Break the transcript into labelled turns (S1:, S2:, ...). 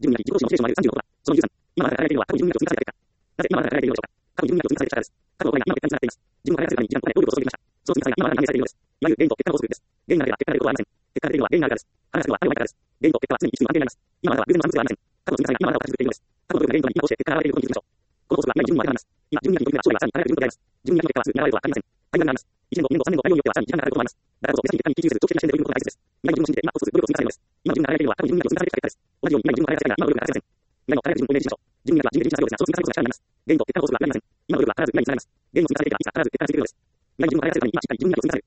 S1: 自分に自己資の指令書を丸36は、その23、今まで働いているのは過去に自分が積み重ねてきた。なぜ今まで働いているのでしょうか。過去に自分が積み重ねてきたからです。過去の行為が今の結果につながっています。自分が働いている時間に労力を注ぎました。その積み重ねが今まで反映されているのです。いわゆる原因と結果の法則です。原因がなければ結果が出ることはありません。結果が出るのは原因があるからです。話すのはある前からです。原因と結果は常に一緒に関係になります。今までは偶然の産物ではありません。過去の積み重ねが今までを形作っているのです。過去の努力が原因となり、今こうして結果が現れていることに気づきましょう。この法則は今に自分も当てはまります。今、自分になりに取り組めば将来はさらに輝く自分と出会います。自分になりの結果はすぐに現れるとは限りません。タイミングがあります。1年後、2年後、3年後、5年後によってはさらに時間がかかることもあります。だからこそ、別に結果に気にせず、長期的な視点で取り組むことが大切です。未来の自分を信じて、今こそ努力を積み重ねるのです。今自分が働いているのは過去に自分に積み重ねてきた結果です。同じように今に自分が働いているが、今の努力が働きません。未来の輝く自分をイメージしましょう。自分には人為的な作業ですが、その積み重ねることが力になります。原因と結果の法則は裏にありません。今の努力は必ず未来につながります。原因の積み重ねがいつか必ず結果につなげてくるのです。未来の自分が働いているために今しっかり自分に積み重ね